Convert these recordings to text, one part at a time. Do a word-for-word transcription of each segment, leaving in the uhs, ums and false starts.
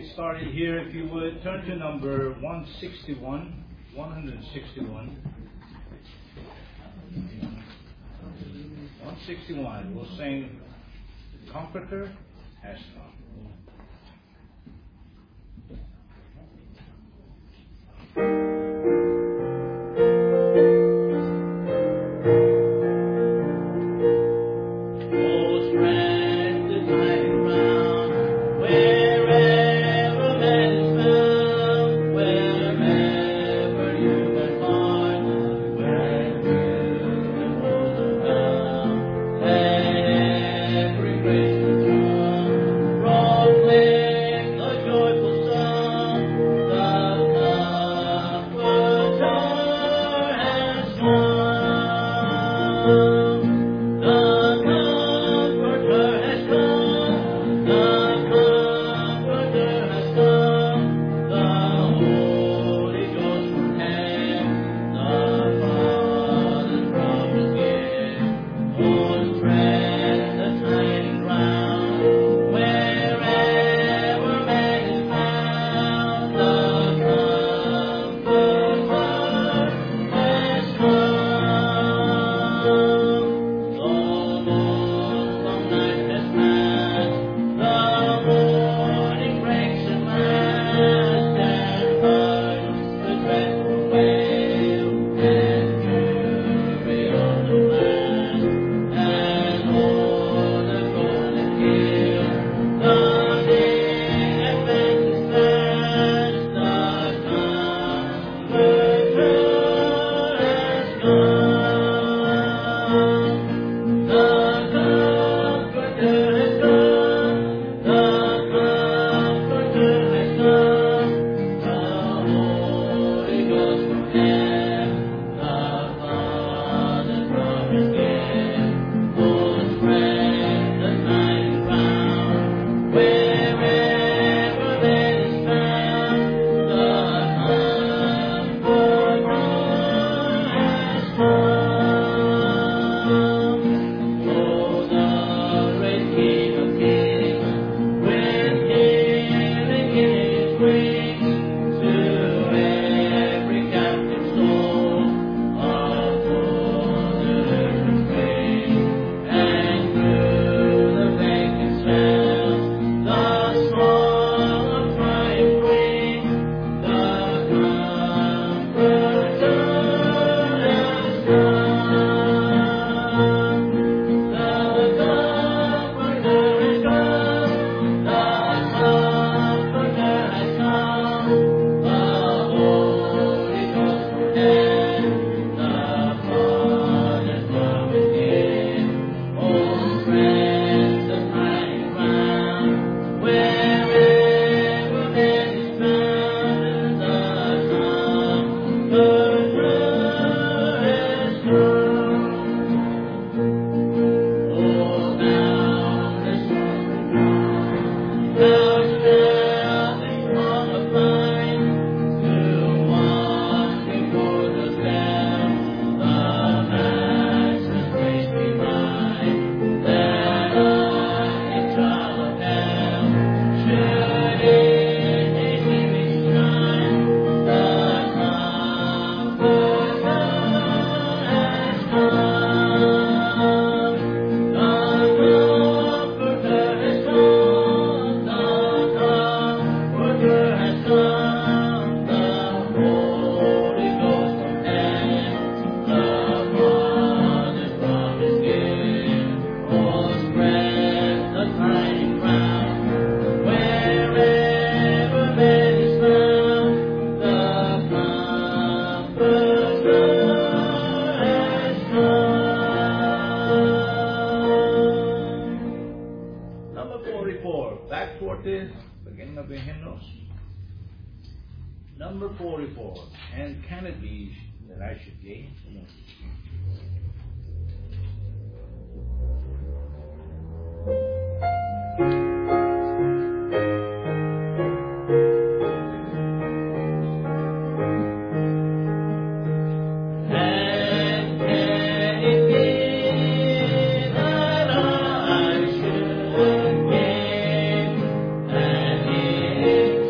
get started here, if you would. Turn to number one sixty-one. one sixty-one. one sixty-one. We'll sing The Comforter Has Come. Number forty-four, and can it be that I should gain? Thank you.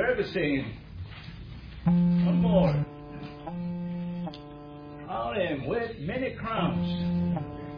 forever singing. One more. I am with many crowns.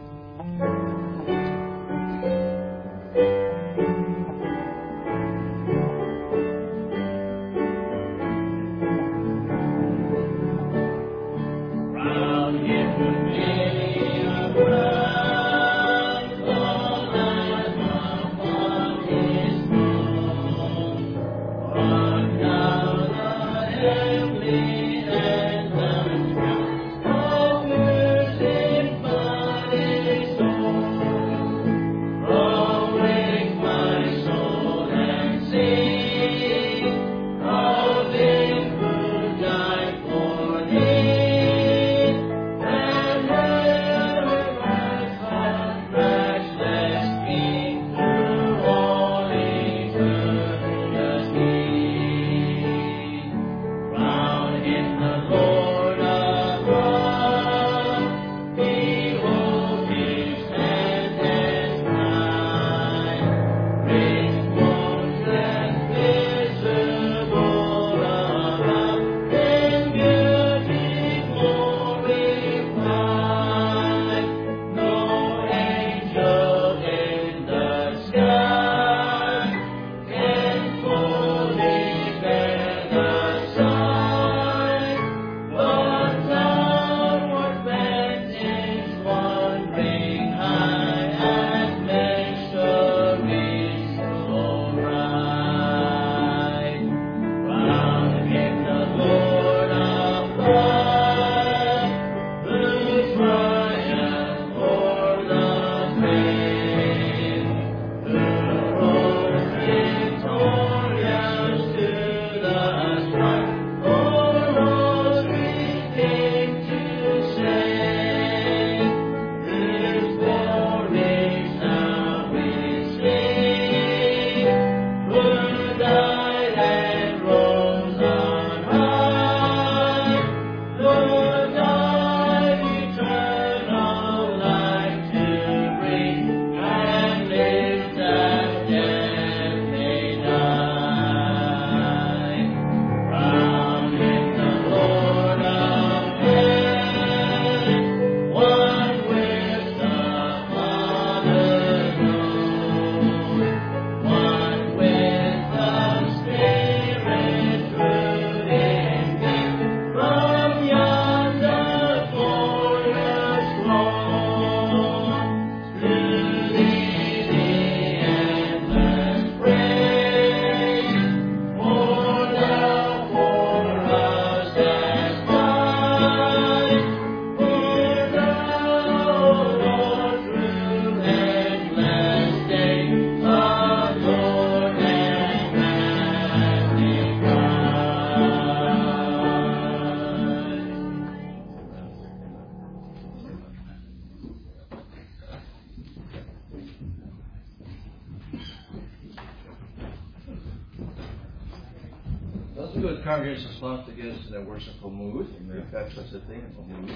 Good congregations love to get us in a worshipful mood. We've got such a thing as a mood.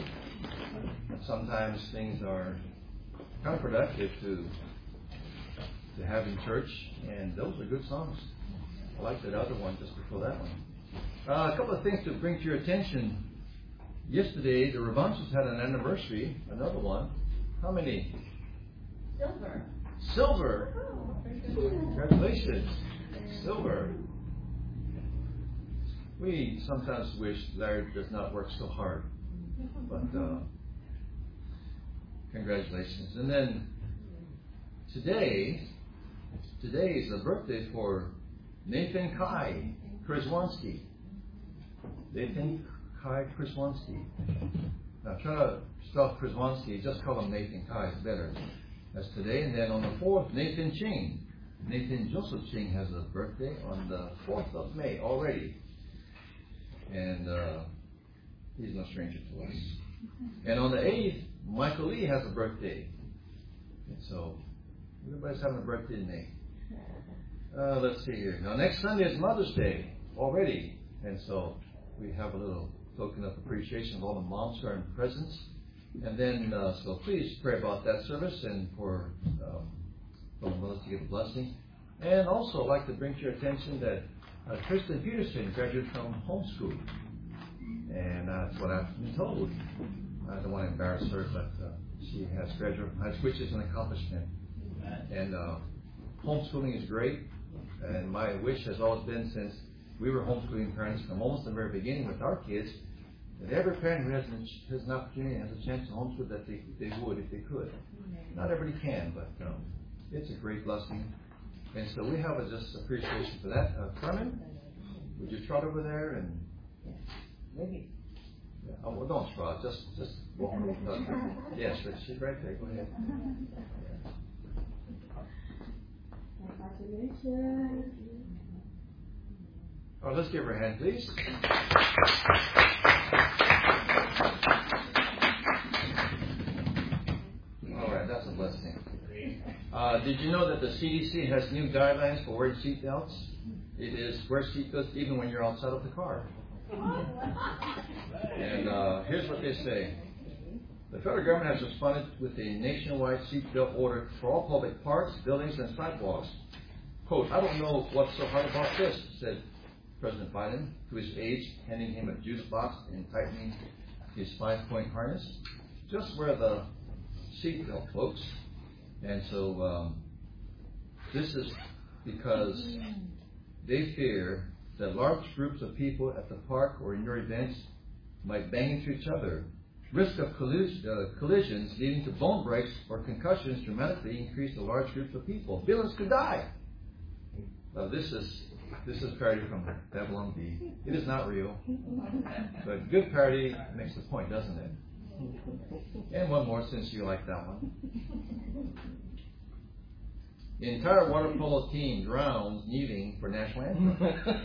Sometimes things are counterproductive to to have in church, and those are good songs. I like that other one just before that one. Uh, a couple of things to bring to your attention. Yesterday, the Revanches had an anniversary, another one. How many? Silver. Silver. Congratulations. Silver. We sometimes wish Larry does not work so hard, but uh, congratulations. And then today, today is a birthday for Nathan Kai Kraswanski. Nathan Kai Kraswanski. Now try to spell Kraswanski, just call him Nathan Kai, it's better. That's today. And then on the fourth, Nathan Ching. Nathan Joseph Ching has a birthday on the fourth of May already. And uh, he's no stranger to us. And on the eighth, Michael Lee has a birthday. And so, everybody's having a birthday in May. Uh, let's see here. Now, next Sunday is Mother's Day already. And so, we have a little token of appreciation of all the moms who are in presence. And then, uh, so please pray about that service and for, um, for the mothers to give a blessing. And also, I'd like to bring to your attention that uh, Tristan Peterson graduated from homeschool. And that's what I've been told. I don't want to embarrass her, but uh, she has graduated from high school, which is an accomplishment. And uh, homeschooling is great. And my wish has always been, since we were homeschooling parents from almost the very beginning with our kids, that every parent who has an, has an opportunity, has a chance to homeschool, that they, they would if they could. Not everybody can, but um, it's a great blessing. And so we have a just appreciation for that. Uh, Carmen, would you trot over there and maybe? Yeah. Oh, well, don't trot. Just just walk over. Yes, she's right there. Go ahead. Congratulations. Oh, let's give her a hand, please. All right, that's a blessing. Uh, did you know that the C D C has new guidelines for wearing seatbelts? It is wear seatbelts even when you're outside of the car. And uh, here's what they say. The federal government has responded with a nationwide seatbelt order for all public parks, buildings, and sidewalks. Quote, I don't know what's so hard about this, said President Biden to his aides, handing him a juice box and tightening his five-point harness. Just wear the seatbelt, folks. And so um, this is because they fear that large groups of people at the park or in your events might bang into each other. Risk of collis- uh, collisions leading to bone breaks or concussions dramatically increase to large groups of people. Villains could die. Uh, this is this is parody from Babylon B. It is not real, but good parody makes the point, doesn't it? And one more, since you like that one. The entire water polo team drowns kneeling for national anthem.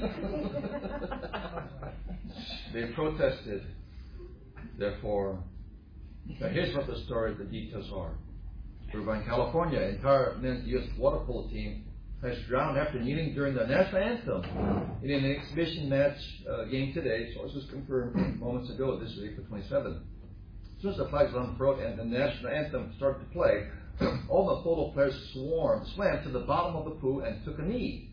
They protested. Therefore, now here's what the story, the details are. We're in California. The entire men's U S water polo team has drowned after kneeling during the national anthem in an exhibition match uh, game today. Sources confirmed moments ago. This is April twenty-seventh. As soon as the flags were unfurled and the national anthem started to play, all the polo players swarmed, swam to the bottom of the pool and took a knee.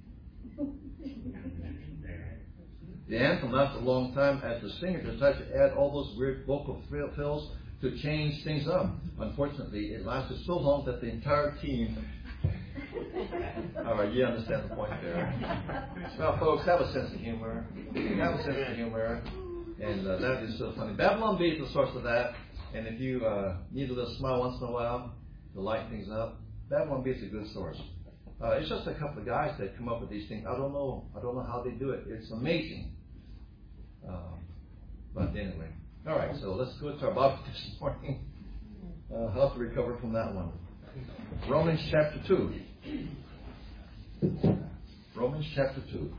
The anthem lasted a long time as the singer decided to add all those weird vocal fills to change things up. Unfortunately, it lasted so long that the entire team... All right, you understand the point there. Well, folks, have a sense of humor. Have a sense of humor. And uh, that is so funny. Babylon B is the source of that. And if you uh, need a little smile once in a while to light things up, Babylon B is a good source. Uh, it's just a couple of guys that come up with these things. I don't know. I don't know how they do it. It's amazing. Uh, but anyway, all right. So let's go to our Bible this morning. Uh, how to recover from that one? Romans chapter two. Romans chapter two.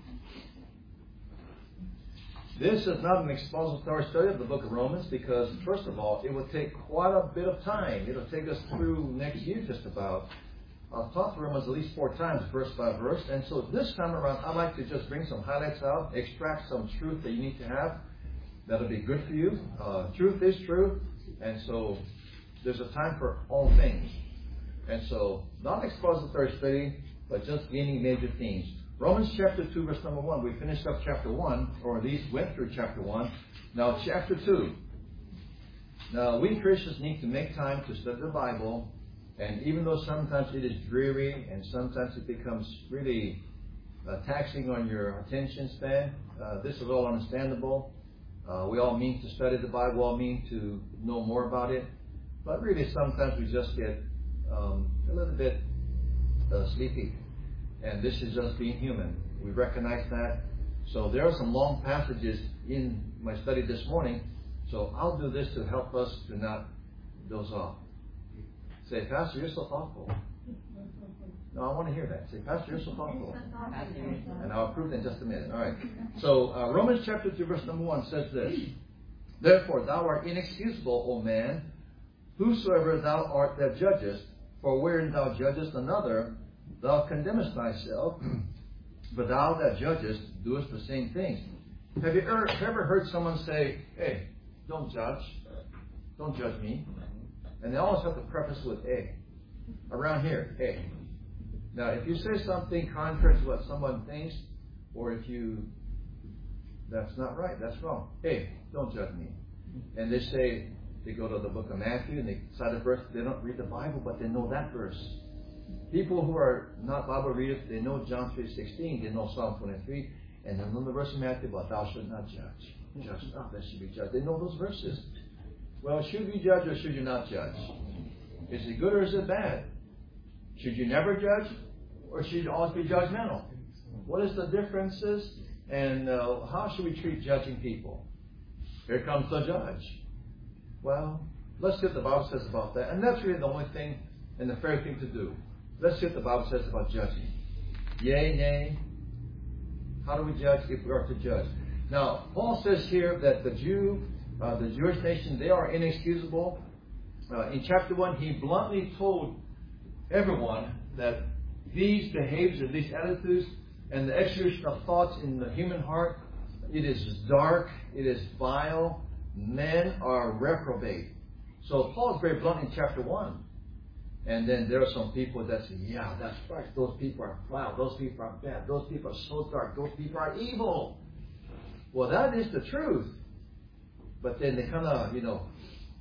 This is not an expository study of the book of Romans because, first of all, it will take quite a bit of time. It'll take us through next year just about. I've taught Romans at least four times, verse by verse. And so this time around, I'd like to just bring some highlights out, extract some truth that you need to have. That'll be good for you. Uh, truth is truth. And so there's a time for all things. And so, not an expository study, but just gaining major themes. Romans chapter two, verse number one. We finished up chapter one, or at least went through chapter one. Now, chapter two. Now, we Christians need to make time to study the Bible. And even though sometimes it is dreary and sometimes it becomes really uh, taxing on your attention span, uh, this is all understandable. Uh, we all mean to study the Bible, we all mean to know more about it. But really sometimes we just get um, a little bit uh, sleepy. And this is just being human. We recognize that. So there are some long passages in my study this morning. So I'll do this to help us to not doze off. Say, Pastor, you're so thoughtful. No, I want to hear that. Say, Pastor, you're so thoughtful. And I'll prove it in just a minute. All right. So uh, Romans chapter two, verse number one says this. Therefore, thou art inexcusable, O man, whosoever thou art that judgest, for wherein thou judgest another, thou condemnest thyself, but thou that judgest doest the same things. Have you ever, ever heard someone say, hey, don't judge. Don't judge me. And they always have to preface with A. Around here, A. Now, if you say something contrary to what someone thinks, or if you, that's not right, that's wrong. Hey, don't judge me. And they say, they go to the book of Matthew and they cite a verse, they don't read the Bible, but they know that verse. People who are not Bible readers, they know John three sixteen, they know Psalm twenty-three, and they know the verse in Matthew about thou shalt not judge. Judge not, lest you be judged. They know those verses. Well, should you judge or should you not judge? Is it good or is it bad? Should you never judge or should you always be judgmental? What is the differences and uh, how should we treat judging people? Here comes the judge. Well, let's see what the Bible says about that. And that's really the only thing and the fair thing to do. Let's see what the Bible says about judging. Yea, nay. How do we judge if we are to judge? Now, Paul says here that the Jew, uh, the Jewish nation, they are inexcusable. Uh, in chapter one, he bluntly told everyone that these behaviors and these attitudes and the execution of thoughts in the human heart, it is dark, it is vile, men are reprobate. So Paul is very blunt in chapter one. And then there are some people that say, yeah, that's right, those people are vile, those people are bad, those people are so dark, those people are evil. Well, that is the truth. But then they kind of, you know,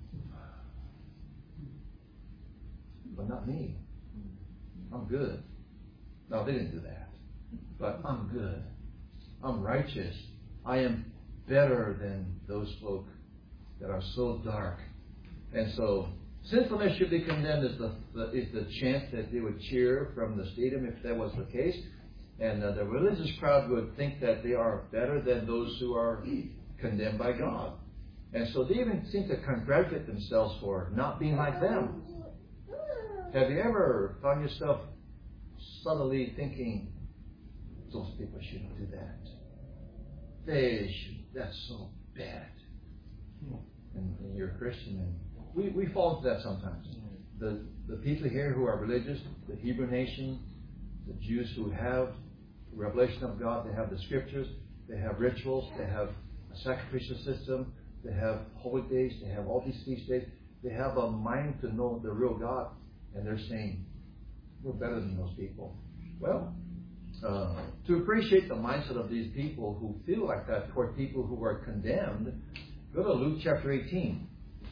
but not me. I'm good. No, they didn't do that. But I'm good. I'm righteous. I am better than those folk that are so dark. And so, sinfulness should be condemned is the, the, is the chant that they would cheer from the stadium if that was the case. And uh, the religious crowd would think that they are better than those who are condemned by God. And so they even seem to congratulate themselves for not being like them. Have you ever found yourself subtly thinking, those people shouldn't do that. They should, that's so bad. And, and you're a Christian, and we, we fall into that sometimes. The, the people here who are religious, the Hebrew nation, the Jews who have the revelation of God, they have the scriptures, they have rituals, they have a sacrificial system, they have holy days, they have all these feast days. They have a mind to know the real God, and they're saying, we're better than those people. Well, uh, to appreciate the mindset of these people who feel like that toward people who are condemned, go to Luke chapter eighteen.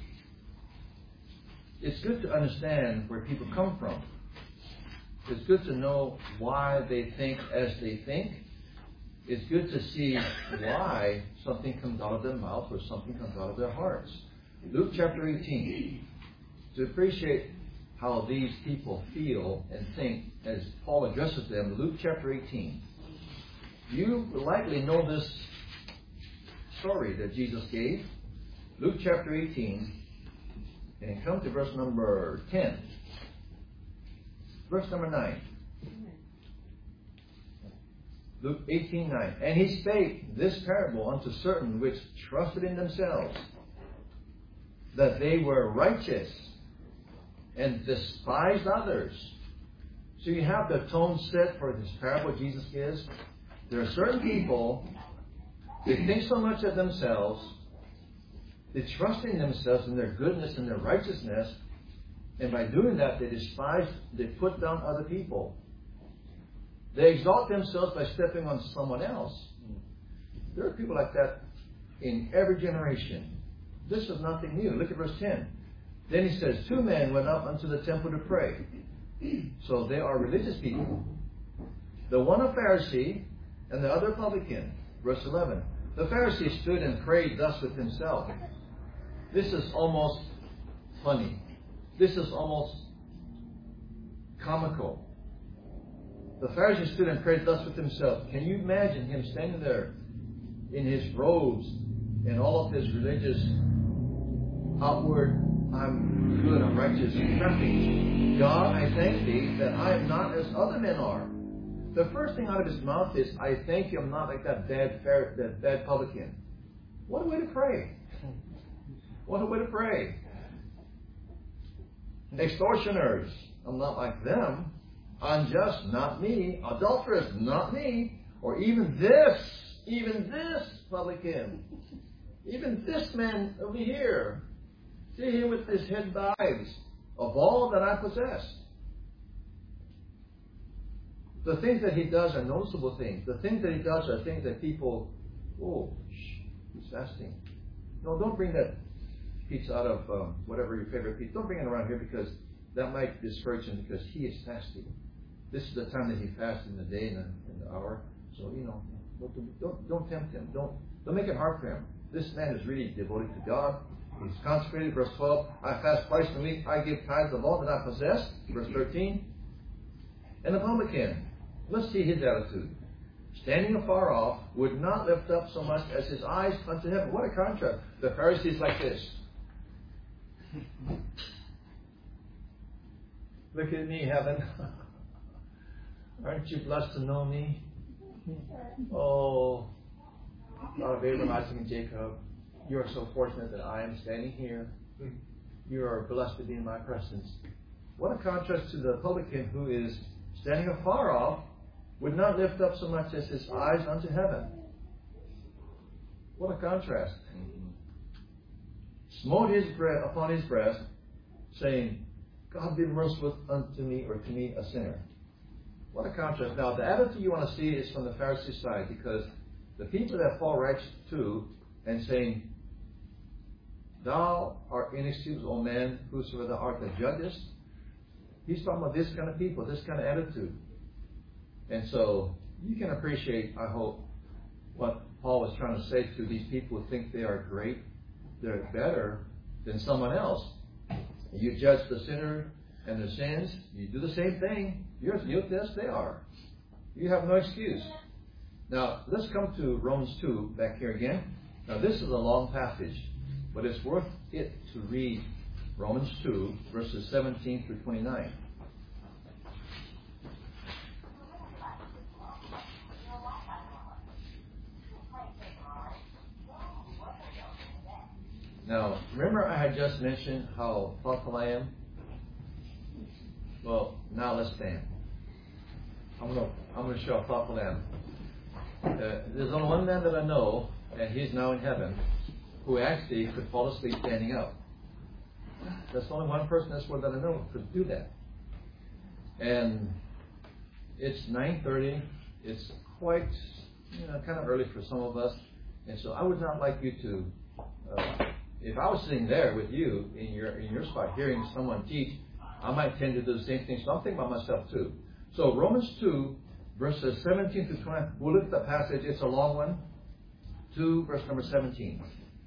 It's good to understand where people come from. It's good to know why they think as they think. It's good to see why something comes out of their mouth or something comes out of their hearts. Luke chapter eighteen. To appreciate how these people feel and think as Paul addresses them, Luke chapter eighteen. You likely know this story that Jesus gave. Luke chapter eighteen. And come to verse number ten. Verse number nine. Luke eighteen nine. And he spake this parable unto certain which trusted in themselves, that they were righteous, and despised others. So you have the tone set for this parable Jesus gives. There are certain people, they think so much of themselves, they trust in themselves and their goodness and their righteousness, and by doing that they despise, they put down other people. They exalt themselves by stepping on someone else. There are people like that in every generation. This is nothing new. Look at verse ten. Then he says, two men went up unto the temple to pray. So they are religious people. The one a Pharisee and the other a publican. Verse eleven. The Pharisee stood and prayed thus with himself. This is almost funny. This is almost comical. The Pharisee stood and prayed thus with himself. Can you imagine him standing there in his robes and all of his religious outward, I'm good, I'm righteous, nothing. God, I thank thee that I am not as other men are. The first thing out of his mouth is, I thank you I'm not like that bad that bad publican. What a way to pray. What a way to pray. Extortioners, I'm not like them. Unjust, not me. Adulterous, not me. Or even this, even this publican. Even this man over here. See him with his head bows. Of all that I possess. The things that he does are noticeable things. The things that he does are things that people, oh, shh, he's fasting. No, don't bring that pizza out of um, whatever your favorite pizza. Don't bring it around here because that might discourage him because he is fasting. This is the time that he fasts in the day and the, and the hour. So, you know, don't, don't, don't tempt him. Don't, don't make it hard for him. This man is really devoted to God. He's consecrated. Verse twelve, I fast twice a week. I give tithes of all that I possess. Verse thirteen. And the publican, let's see his attitude. Standing afar off, would not lift up so much as his eyes unto heaven. What a contrast. The Pharisees like this. Look at me, heaven. Aren't you blessed to know me? Oh, God of Abraham, Isaac, and Jacob, you are so fortunate that I am standing here. You are blessed to be in my presence. What a contrast to the publican who is standing afar off, would not lift up so much as his eyes unto heaven. What a contrast. Smote his breast upon his breast, saying, God be merciful unto me, or to me, a sinner. What a contrast. Now, the attitude you want to see is from the Pharisee side, because the people that fall right to and saying, Thou art inexcusable, O man, whosoever thou art that judgest. He's talking about this kind of people, this kind of attitude. And so, you can appreciate, I hope, what Paul was trying to say to these people who think they are great, they're better than someone else. You judge the sinner and their sins, you do the same thing. You're as guilty as they are. You have no excuse. Now, let's come to Romans two back here again. Now, this is a long passage, but it's worth it to read Romans two, verses seventeen through twenty-nine. Now, remember I had just mentioned how thoughtful I am? Well, now let's stand. I'm going to I'm going to show how thoughtful I am. Uh, there's only one man that I know, and he's now in heaven, who actually could fall asleep standing up. That's only one person in this world that I know who could do that. And it's nine thirty. It's quite, you know, kind of early for some of us. And so I would not like you to... Uh, If I was sitting there with you in your in your spot hearing someone teach, I might tend to do the same thing. So I'm thinking about myself too. So Romans two, verses seventeen to twenty. We'll look at the passage. It's a long one. two, verse number seventeen.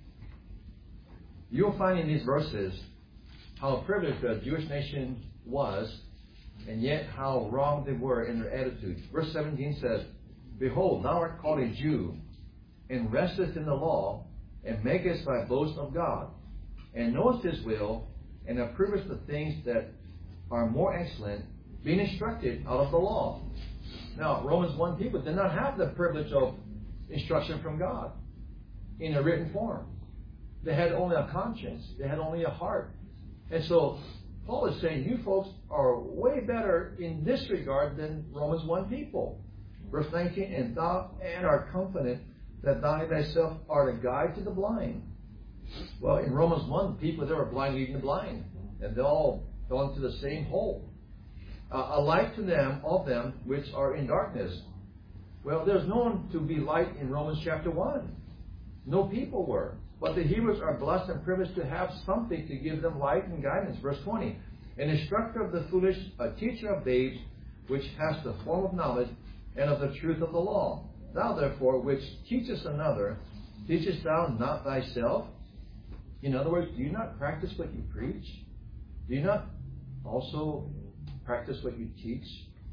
You'll find in these verses how privileged the Jewish nation was, and yet how wrong they were in their attitude. Verse seventeen says, Behold, thou art called a Jew, and restest in the law, and makest thy boast of God, and knowest His will, and approvest the things that are more excellent, being instructed out of the law. Now, Romans one people did not have the privilege of instruction from God in a written form. They had only a conscience. They had only a heart. And so, Paul is saying, you folks are way better in this regard than Romans one people. Verse nineteen, and thou and art confident that thou thyself art a guide to the blind. Well, in Romans one, people that were blind leading the blind. And they all fell into the same hole. Uh, a light to them, of them, which are in darkness. Well, there's no one to be light in Romans chapter one. No people were. But the Hebrews are blessed and privileged to have something to give them light and guidance. Verse twenty. An instructor of the foolish, a teacher of babes, which has the form of knowledge and of the truth of the law. Thou therefore, which teachest another, teachest thou not thyself? In other words, do you not practice what you preach? Do you not also practice what you teach?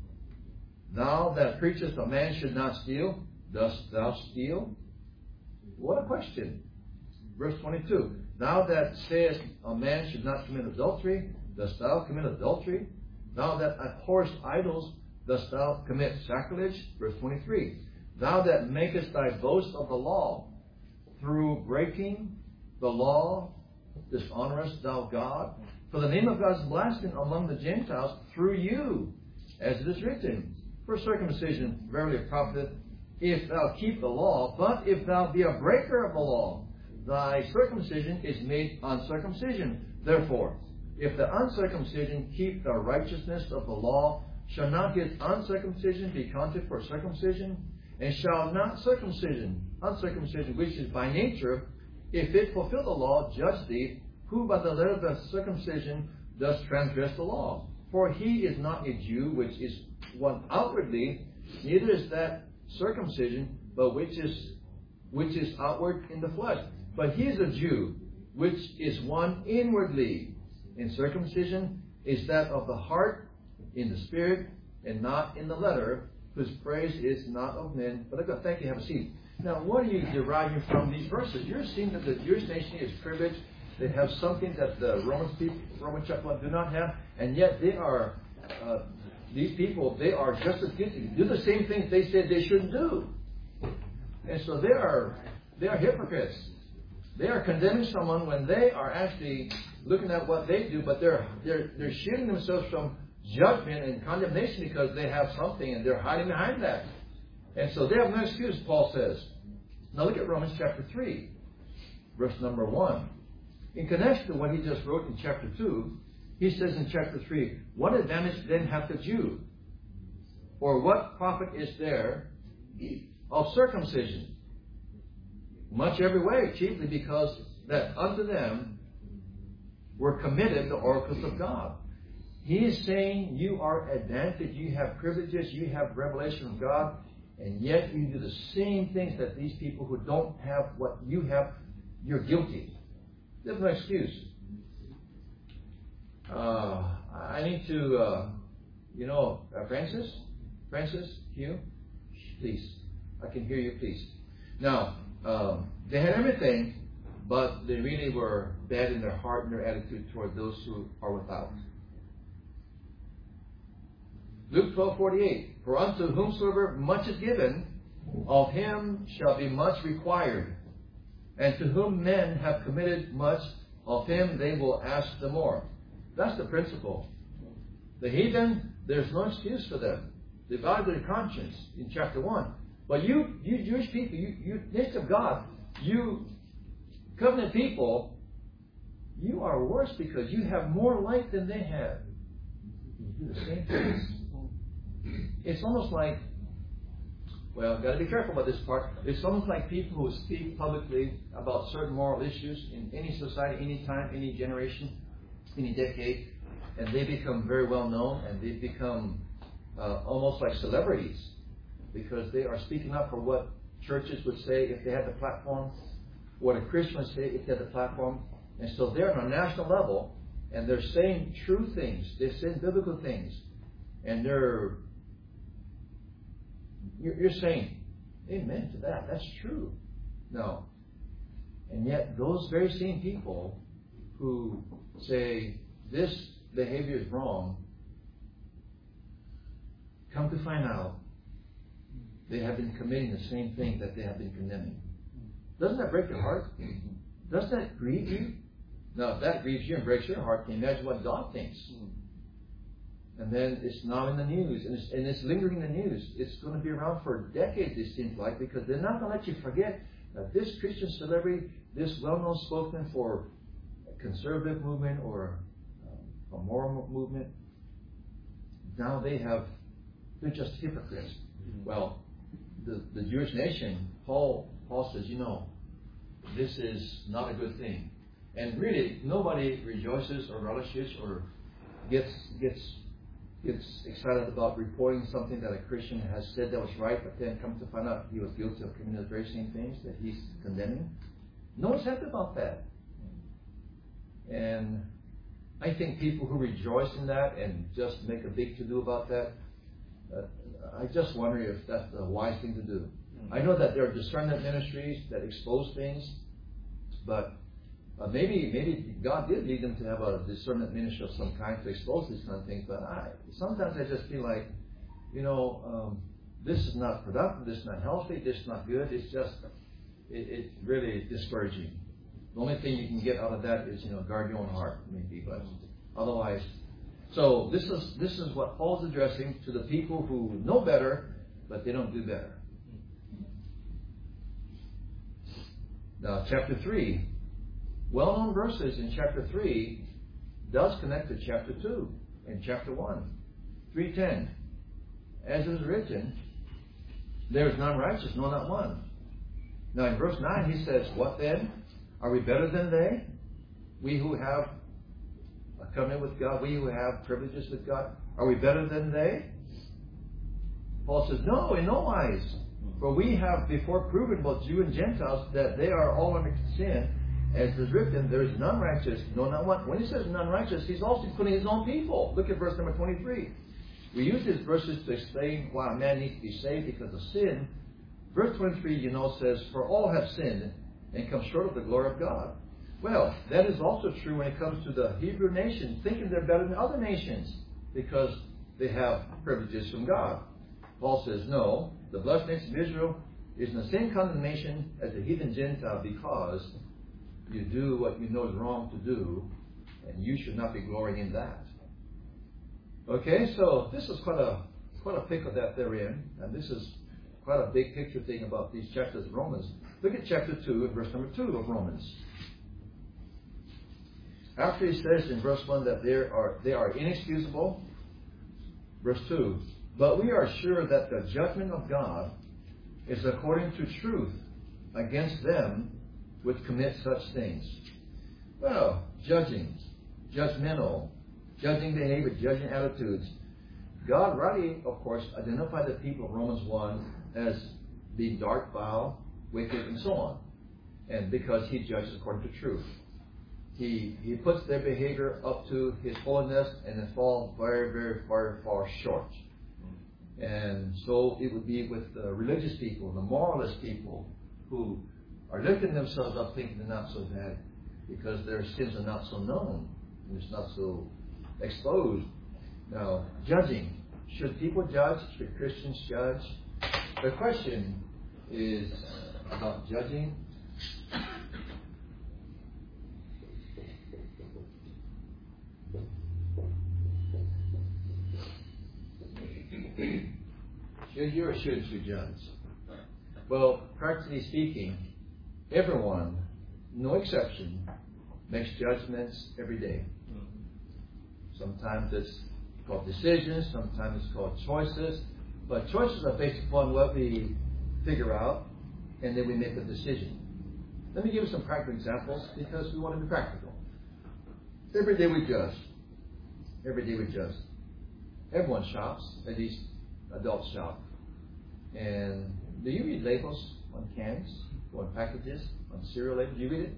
Thou that preachest a man should not steal, dost thou steal? What a question. Verse twenty-two. Thou that sayest a man should not commit adultery, dost thou commit adultery? Thou that abhorrest idols, dost thou commit sacrilege? Verse twenty-three. Thou that makest thy boast of the law, through breaking the law, dishonorest thou God? For the name of God is blasphemed among the Gentiles through you, as it is written. For circumcision verily profiteth, if thou keep the law, but if thou be a breaker of the law, thy circumcision is made uncircumcision. Therefore, if the uncircumcision keep the righteousness of the law, Shall not his uncircumcision be counted for circumcision? And shall not circumcision, uncircumcision, which is by nature, if it fulfill the law, judge thee, who by the letter of the circumcision does transgress the law? For he is not a Jew, which is one outwardly, neither is that circumcision, but which is which is outward in the flesh. But he is a Jew, which is one inwardly. And circumcision is that of the heart, in the spirit, and not in the letter, whose praise is not of men, but of God. Thank you. Have a seat. Now, what are you deriving from these verses? You're seeing that the Jewish nation is privileged. They have something that the Roman people, Roman chapter one do not have, and yet they are, uh, these people, they are just as guilty. Do the same things they said they shouldn't do. And so they are, they are hypocrites. They are condemning someone when they are actually looking at what they do, but they're, they're, they're shielding themselves from judgment and condemnation because they have something and they're hiding behind that. And so they have no excuse, Paul says. Now look at Romans chapter three, verse number one. In connection to what he just wrote in chapter two, he says in chapter three, what advantage then hath the Jew? Or what profit is there of circumcision? Much every way, chiefly because that unto them were committed the oracles of God. He is saying you are advantaged, you have privileges, you have revelation of God, and yet you do the same things that these people who don't have what you have, you're guilty. There's no excuse. Uh, I need to, uh, you know, uh, Francis? Francis? Hugh? Please. I can hear you, please. Now, um, they had everything, but they really were bad in their heart and their attitude toward those who are without. Luke twelve forty-eight. For unto whomsoever much is given, of him shall be much required. And to whom men have committed much, of him they will ask the more. That's the principle. The heathen, there's no excuse for them. They value their conscience in chapter one. But you, you Jewish people, you, you nation of God, you covenant people, you are worse because you have more light than they have. You do the same things. It's almost like, well, I've got to be careful about this part. It's almost like people who speak publicly about certain moral issues in any society, any time, any generation, any decade, and they become very well known, and they become uh, almost like celebrities because they are speaking up for what churches would say if they had the platform, what a Christian would say if they had the platform. And so they're on a national level, and they're saying true things. They're saying biblical things. And they're, you're saying, amen to that. That's true. No. And yet those very same people who say this behavior is wrong, come to find out they have been committing the same thing that they have been condemning. Doesn't that break your heart? Doesn't that grieve you? Now, if that grieves you and breaks your heart, can you imagine what God thinks? And then it's now in the news, and it's, and it's lingering in the news. It's going to be around for decades, it seems like, because they're not going to let you forget that this Christian celebrity, this well-known spokesman for a conservative movement or um, a moral movement, now they have, they're just hypocrites. Mm-hmm. Well, the, the Jewish nation, Paul, Paul says, you know, this is not a good thing. And really, nobody rejoices or relishes or gets gets gets excited about reporting something that a Christian has said that was right, but then comes to find out he was guilty of committing the very same things that he's condemning. No one's happy about that. And I think people who rejoice in that and just make a big to-do about that, uh, I just wonder if that's the wise thing to do. Mm-hmm. I know that there are discernment ministries that expose things, but Uh, maybe maybe God did lead them to have a discernment ministry of some kind to expose these kind of things. But I, sometimes I just feel like, you know, um, this is not productive, this is not healthy, this is not good. It's just, it, it's really discouraging. The only thing you can get out of that is, you know, guard your own heart, maybe. But otherwise, so this is this is what Paul's addressing to the people who know better, but they don't do better. Now, chapter three. Well-known verses in chapter three does connect to chapter two and chapter one. three ten. as it is written, there is none righteous, no, not one. Now in verse nine he says, what then? Are we better than they? We who have a covenant with God, we who have privileges with God, are we better than they? Paul says, no, in no wise. For we have before proven, both Jew and Gentiles, that they are all under sin. As it is written, there is none righteous, no, not one. When he says none righteous, he's also including his own people. Look at verse number twenty-three. We use these verses to explain why a man needs to be saved because of sin. Verse twenty-three, you know, says, for all have sinned and come short of the glory of God. Well, that is also true when it comes to the Hebrew nation, thinking they're better than other nations because they have privileges from God. Paul says, no, the blessed nation of Israel is in the same condemnation as the heathen Gentile because you do what you know is wrong to do, and you should not be glorying in that. Okay, so this is quite a quite a pickle that they're in, and this is quite a big picture thing about these chapters of Romans. Look at chapter two and verse number two of Romans. After he says in verse one that they are they are inexcusable, verse two, but we are sure that the judgment of God is according to truth against them which commit such things. Well, judging, judgmental, judging behavior, judging attitudes. God rightly, of course, identified the people of Romans one as being dark, vile, wicked, and so on. And because he judges according to truth. He he puts their behavior up to his holiness and they fall very, very, very far short. And so it would be with the religious people, the moralist people, who are lifting themselves up thinking they're not so bad because their sins are not so known and it's not so exposed. Now, judging. Should people judge? Should Christians judge? The question is about judging. Should you or should you judge? Well, practically speaking, everyone, no exception, makes judgments every day. Sometimes it's called decisions, sometimes it's called choices, but choices are based upon what we figure out, and then we make a decision. Let me give you some practical examples because we want to be practical. Every day we judge. Every day we judge. Everyone shops, at least adults shop. And do you read labels on cans, on packages, on cereal labels? Do you read it?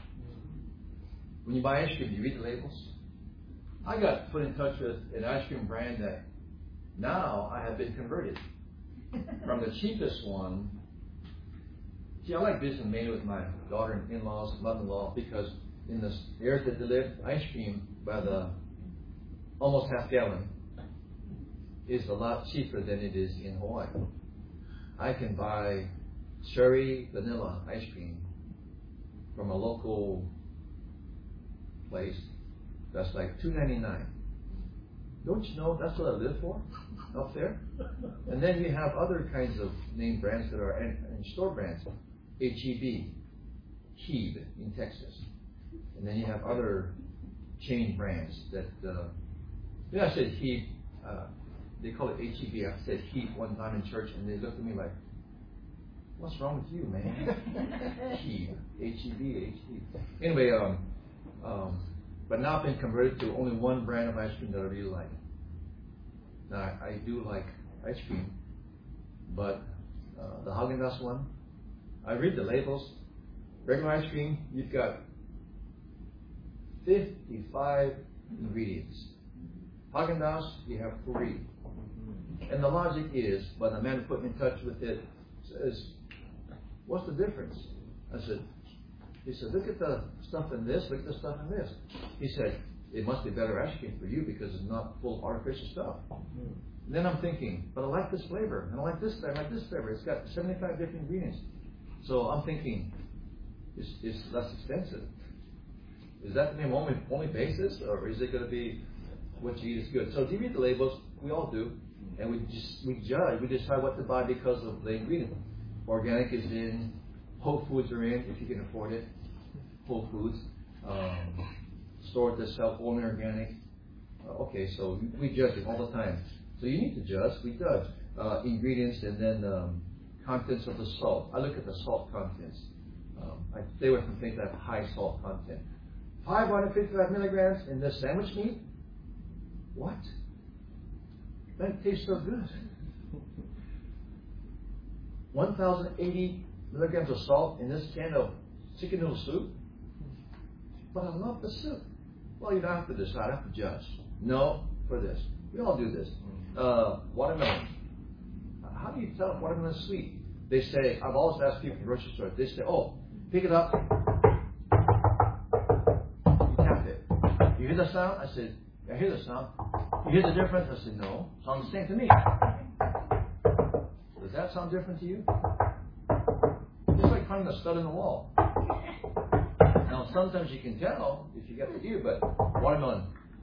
When you buy ice cream, do you read the labels? I got put in touch with an ice cream brand that now I have been converted. From the cheapest one. See, I like visiting mainly with my daughter-in-laws and mother-in-law because in the areas that they live, ice cream by the almost half gallon is a lot cheaper than it is in Hawaii. I can buy cherry vanilla ice cream from a local place that's like two ninety-nine. Don't you know that's what I live for up there? And then you have other kinds of name brands that are and, and store brands. H E B, Heeb in Texas. And then you have other chain brands that, uh, you know, I said Heeb, uh, they call it H E B. I said Heeb one time in church and they looked at me like, what's wrong with you, man? Heeb, H E B, H E B. Anyway, um, um, but now I've been converted to only one brand of ice cream that I really like. Now, I, I do like ice cream, but uh, the Haagen-Dazs one, I read the labels. Regular ice cream, you've got fifty-five ingredients. Haagen-Dazs, you have three. And the logic is, when the man put me in touch with it, says, what's the difference? I said, he said, look at the stuff in this, look at the stuff in this. He said, it must be better ice cream for you because it's not full of artificial stuff. And then I'm thinking, but I like this flavor, and I like this flavor, I like this flavor. It's got seventy-five different ingredients. So I'm thinking, it's, it's less expensive. Is that the only, only basis, or is it going to be what you eat is good? So if you read the labels, we all do, and we just we judge, we decide what to buy because of the ingredient. Organic is in, Whole Foods are in, if you can afford it, Whole Foods. Um, stores that sell only organic. Uh, okay, so we judge it all the time. So you need to judge, we judge. uh, ingredients and then um, contents of the salt. I look at the salt contents. Um, I stay away from things that have high salt content. five hundred fifty-five milligrams in this sandwich meat? What? That tastes so good. one thousand eighty milligrams of salt in this can of chicken noodle soup? But I love the soup. Well, you don't have to decide. I have to judge. No, for this. We all do this. Uh, watermelon. How do you tell if watermelon is sweet? They say, I've always asked people in the grocery store, they say, oh, pick it up. You tap it. You hear the sound? I said, I hear the sound. You hear the difference? I said, no. Sounds the same to me. Does that sound different to you? It's like finding a stud in the wall. Now, sometimes you can tell if you get the ear, but watermelon,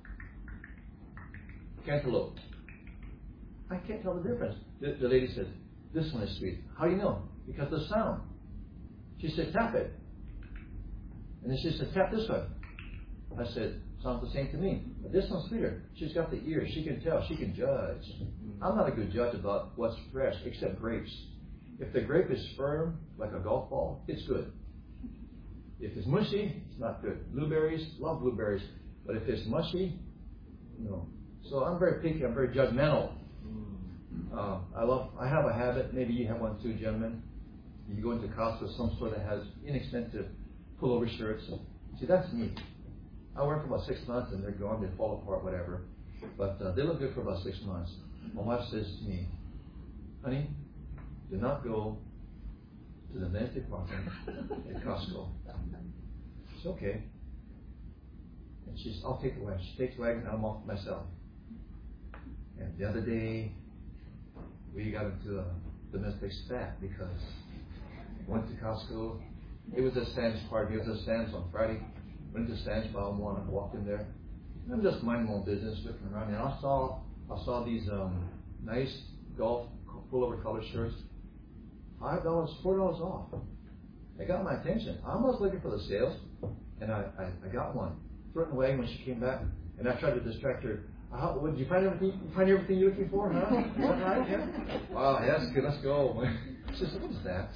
cantaloupe, I can't tell the difference. The, the lady said, this one is sweet. How do you know? Because of the sound. She said, tap it. And then she said, tap this one. I said, sounds the same to me. But this one's sweeter. She's got the ear. She can tell. She can judge. I'm not a good judge about what's fresh, except grapes. If the grape is firm, like a golf ball, it's good. If it's mushy, it's not good. Blueberries, love blueberries. But if it's mushy, no. So I'm very picky. I'm very judgmental. Uh, I love. I have a habit. Maybe you have one too, gentlemen. You go into Costco, some store that has inexpensive pullover shirts. See, that's me. I wear them for about six months and they're gone. They fall apart, whatever. But uh, they look good for about six months. My wife says to me, "Honey, do not go to the men's department at Costco." It's okay. And she's, I'll take the wagon. She takes the wagon and I'm off myself. And the other day, we got into a domestic spat because we went to Costco. It was a Sam's party. It was a Sam's on Friday. Went to Sam's by one and walked in there. And I'm just minding my own business, looking around. And I saw, I saw these um, nice golf pullover color shirts. Five dollars, four dollars off. They got my attention. I was looking for the sales, and I, I, I got one. Threw it in the wagon when she came back, and I tried to distract her. Uh, did you find everything? You find everything you're looking for, huh? Is that right? Yeah. Wow, yeah, that's good. Let's go. She said, "What is that?"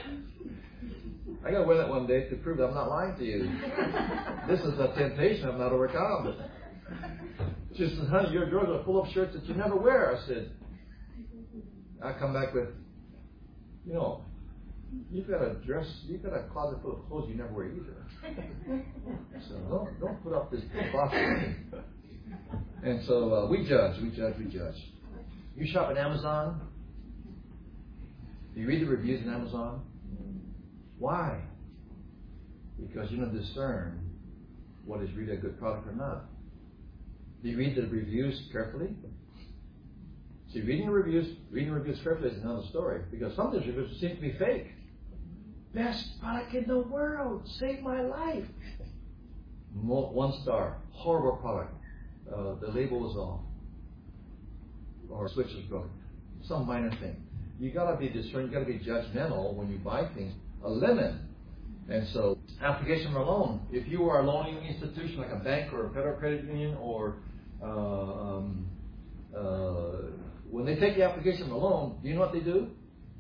I gotta wear that one day to prove that I'm not lying to you. This is a temptation I've not overcome. She said, "Honey, your drawers are full of shirts that you never wear." I said, I come back with, you know, you've got a dress, you've got a closet full of clothes you never wear either. So don't don't put up this box on me. And so uh, we judge, we judge, we judge. You shop at Amazon. You read the reviews on Amazon. Why? Because you don't discern what is really a good product or not. Do you read the reviews carefully? See, reading the reviews, reading the reviews carefully is another story. Because some of these reviews seem to be fake. Best product in the world, saved my life. One star, horrible product. Uh, the label was off, or switch was broken. Some minor thing. You got to be discerning. You got to be judgmental when you buy things. A limit, and so application for a loan. If you are a loaning institution like a bank or a federal credit union, or uh, um, uh, when they take the application for a loan, do you know what they do?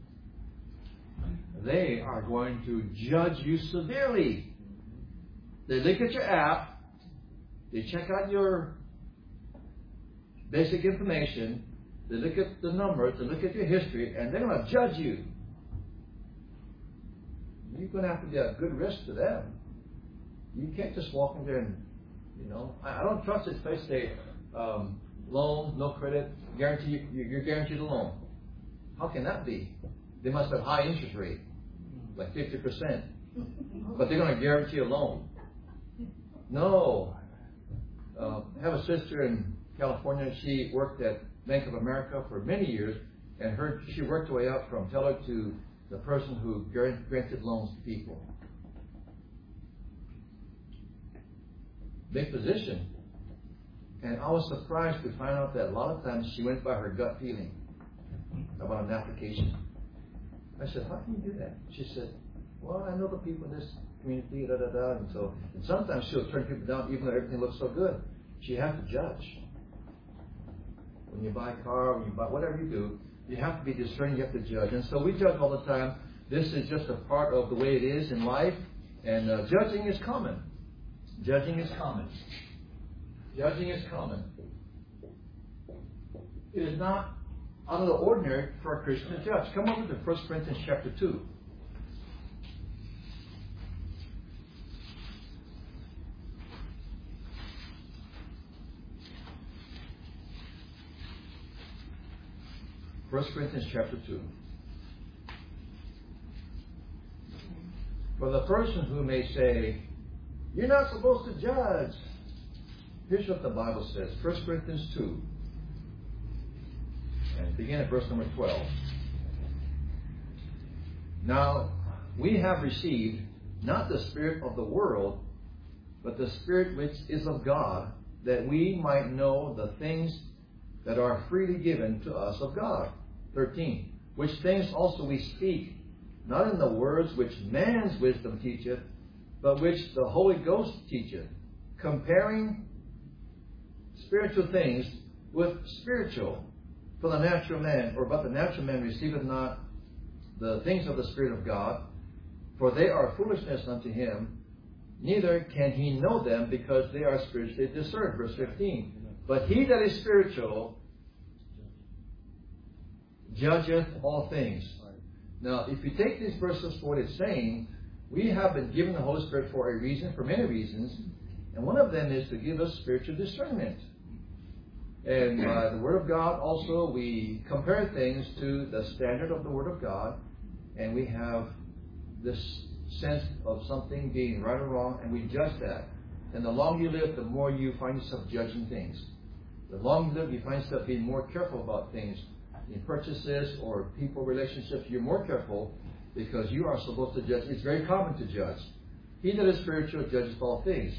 They are going to judge you severely. They look at your app. They check out your basic information, they look at the numbers, they look at your history, and they're going to judge you. You're going to have to be a good risk to them. You can't just walk in there and, you know, I, I don't trust this place. Say, um, loan, no credit, guarantee, you're guaranteed a loan. How can that be? They must have high interest rate, like fifty percent. But they're going to guarantee a loan. No. Uh, I have a sister in California. She worked at Bank of America for many years, and her she worked her way up from teller to the person who granted loans to people. Big position. And I was surprised to find out that a lot of times she went by her gut feeling about an application. I said, "How can you do that?" She said, "Well, I know the people in this community, da da da." And so, and sometimes she'll turn people down even though everything looks so good. She has to judge. When you buy a car, when you buy whatever you do, You have to be discerning, you have to judge. And so we judge all the time. This is just a part of the way it is in life. And uh, judging is common. Judging is common. Judging is common. It is not out of the ordinary for a Christian to judge. Come over to First Corinthians chapter two. First Corinthians chapter two. For the person who may say, you're not supposed to judge. Here's what the Bible says. First Corinthians two. And begin at verse number twelve. Now, we have received not the spirit of the world, but the Spirit which is of God, that we might know the things that are freely given to us of God. thirteen. Which things also we speak, not in the words which man's wisdom teacheth, but which the Holy Ghost teacheth, comparing spiritual things with spiritual. For the natural man, or but the natural man receiveth not the things of the Spirit of God, for they are foolishness unto him, neither can he know them, because they are spiritually discerned. Verse fifteen. But he that is spiritual judgeth all things. Now, if you take these verses for what it's saying, we have been given the Holy Spirit for a reason, for many reasons, and one of them is to give us spiritual discernment. And by the Word of God also, we compare things to the standard of the Word of God, and we have this sense of something being right or wrong, and we judge that. And the longer you live, the more you find yourself judging things. The longer you live, you find yourself being more careful about things. In purchases or people relationships, you're more careful because you are supposed to judge. It's very common to judge. He that is spiritual judges all things.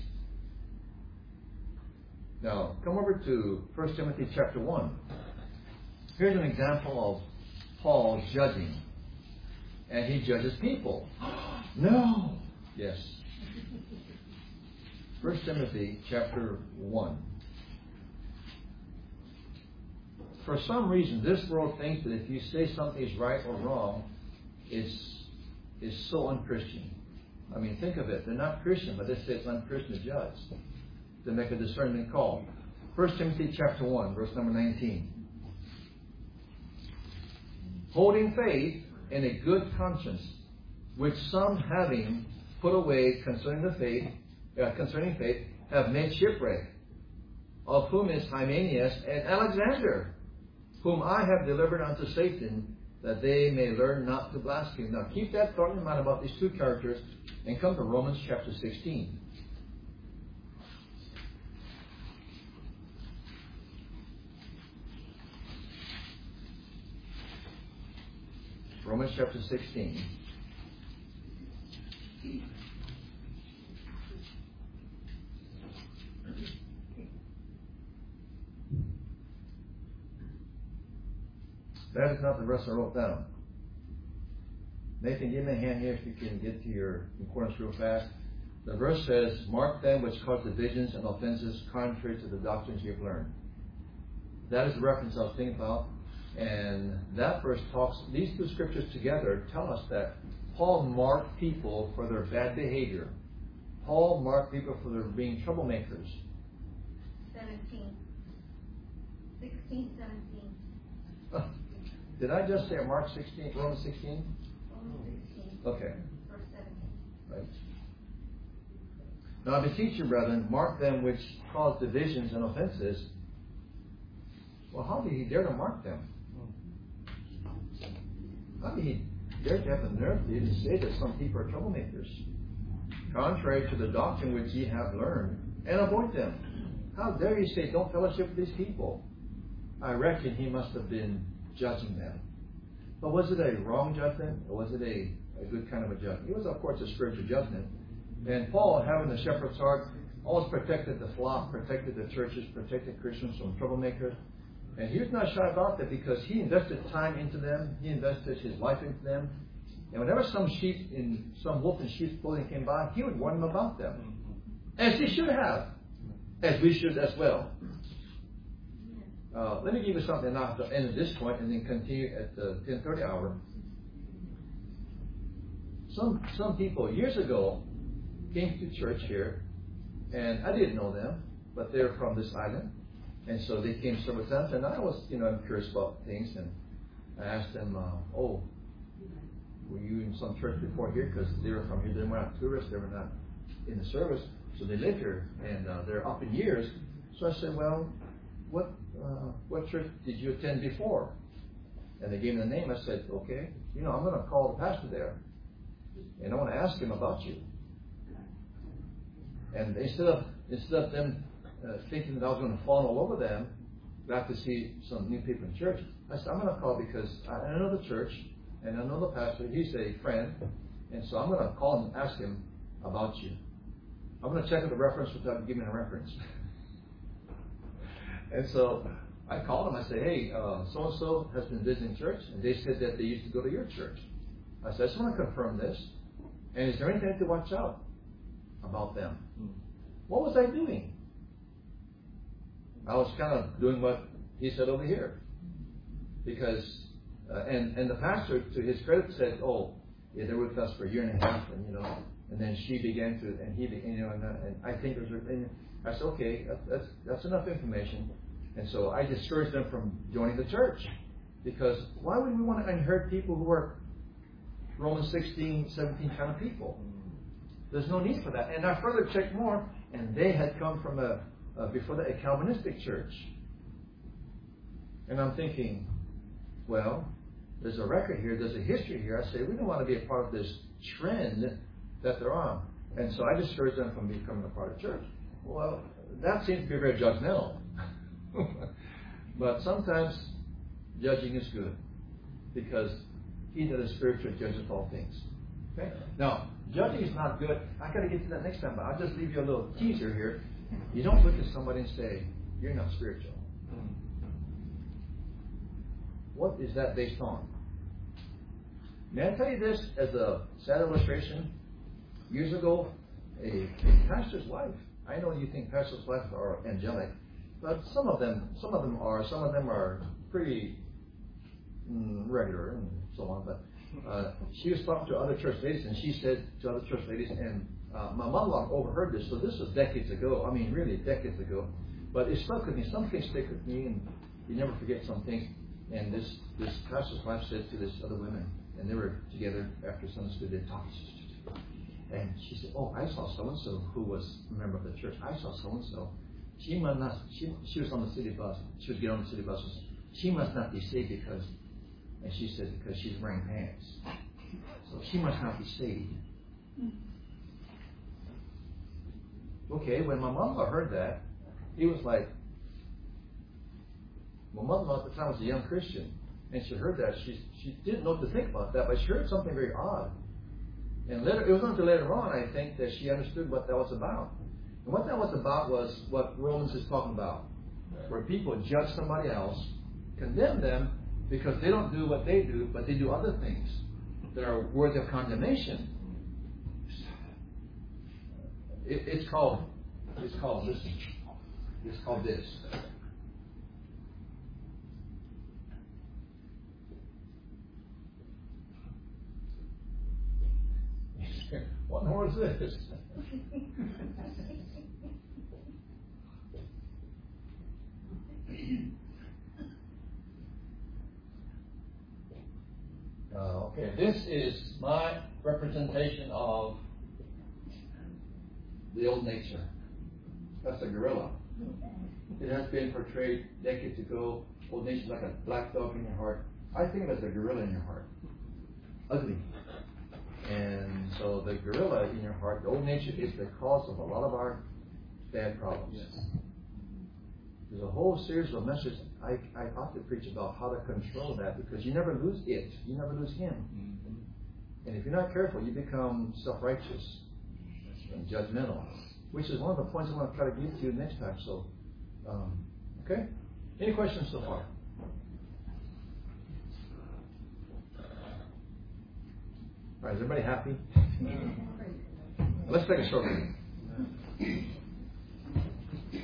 Now, come over to First Timothy chapter one. Here's an example of Paul judging. And he judges people. No! Yes. First Timothy chapter one. For some reason, this world thinks that if you say something is right or wrong, it's, it's so unchristian. I mean, think of it. They're not Christian, but they say it's unchristian to judge, to make a discernment call. First Timothy chapter one, verse number nineteen. Holding faith in a good conscience, which some having put away concerning the faith, uh, concerning faith, have made shipwreck, of whom is Hymenaeus and Alexander, whom I have delivered unto Satan, that they may learn not to blaspheme. Now keep that thought in mind about these two characters, and come to Romans chapter sixteen. Romans chapter sixteen. That is not the verse I wrote down. Nathan, give me a hand here if you can get to your concordance real fast. The verse says, mark them which cause divisions and offenses contrary to the doctrines you have learned. That is the reference I was thinking about. And that verse talks, these two scriptures together tell us that Paul marked people for their bad behavior. Paul marked people for their being troublemakers. seventeen. sixteen, seventeen. Did I just say Mark sixteen, Romans sixteen? Romans sixteen. Okay. Verse seventeen. Right. Now I beseech you, brethren, mark them which cause divisions and offenses. Well, how did he dare to mark them? How did he dare to have the nerve to even say that some people are troublemakers, contrary to the doctrine which ye have learned, and avoid them? How dare you say, don't fellowship with these people? I reckon he must have been judging them. But was it a wrong judgment, or was it a, a good kind of a judgment? It was, of course, a spiritual judgment. And Paul, having the shepherd's heart, always protected the flock, protected the churches, protected Christians from troublemakers. And he was not shy about that because he invested time into them. He invested his life into them. And whenever some sheep in some wolf in sheep's clothing came by, he would warn them about them. As he should have. As we should as well. Uh, let me give you something now to end at this point and then continue at the ten thirty hour. Some some people years ago came to church here, and I didn't know them, but they're from this island, and so they came several times, and I was, you know, I'm curious about things, and I asked them, uh, oh, were you in some church before here? Because they were from here. They were not tourists. They were not in the service, so they live here, and uh, they're up in years. So I said, well, what uh, what church did you attend before? And they gave me the name. I said, okay, you know, I'm going to call the pastor there, and I want to ask him about you. And instead of instead of them uh, thinking that I was going to fawn all over them, glad to see some new people in church, I said, I'm going to call because I know the church, and I know the pastor. He's a friend, and so I'm going to call him and ask him about you. I'm going to check with the reference without giving a reference. And so I called him. I said, hey, uh, so-and-so has been visiting church, and they said that they used to go to your church. I said, I just want to confirm this. And is there anything to watch out about them? What was I doing? I was kind of doing what he said over here. Because, uh, and, and the pastor, to his credit, said, oh, yeah, they were with us for a year and a half, and, you know, and then she began to, and he, began, you know, and, uh, and I think there's a thing. I said, okay, that's, that's, that's enough information. And so I discouraged them from joining the church. Because why would we want to inherit people who are Romans sixteen, seventeen kind of people? There's no need for that. And I further checked more, and they had come from a, a before that, a Calvinistic church. And I'm thinking, well, there's a record here, there's a history here. I say, we don't want to be a part of this trend that they're on. And so I discouraged them from becoming a part of the church. Well, that seems to be very judgmental. But sometimes judging is good, because he that is spiritual judgeth all things. Okay? Now, judging is not good. I got to get to that next time, but I'll just leave you a little teaser here. You don't look at somebody and say, you're not spiritual. What is that based on? May I tell you this as a sad illustration? Years ago, a, a pastor's wife. I know you think pastors' wives are angelic, but some of them, some of them are. Some of them are pretty mm, regular and so on. But uh, she was talking to other church ladies, and she said to other church ladies, and uh, my mother-in-law overheard this. So this was decades ago. I mean, really decades ago. But it stuck with me. Some things stick with me, and you never forget some things. And this this pastor's wife said to this other women, and they were together after Sunday school. They talked. And she said, oh, I saw so-and-so who was a member of the church. I saw so-and-so. She must not, she, she was on the city bus. She was getting on the city bus. She must not be saved because, and she said, because she's wearing pants. So she must not be saved. Okay, when my mother heard that, he was like, my mother at the time was a young Christian. And she heard that. She, she didn't know what to think about that, but she heard something very odd. And later, it was not until later on, I think, that she understood what that was about. And what that was about was what Romans is talking about, where people judge somebody else, condemn them because they don't do what they do, but they do other things that are worthy of condemnation. It, it's called, it's called, listen, it's called this. What more is this? uh, okay, this is my representation of the old nature. That's a gorilla. It has been portrayed decades ago. Old nature is like a black dog in your heart. I think of it as a gorilla in your heart. Ugly. And so the gorilla in your heart, the old nature, is the cause of a lot of our bad problems. Yes. There's a whole series of messages I, I ought to preach about how to control that, because you never lose it. You never lose him. Mm-hmm. And if you're not careful, you become self-righteous and judgmental, which is one of the points I want to try to give to you next time. So, um, okay? Any questions so far? All right, is everybody happy? Let's take a short break.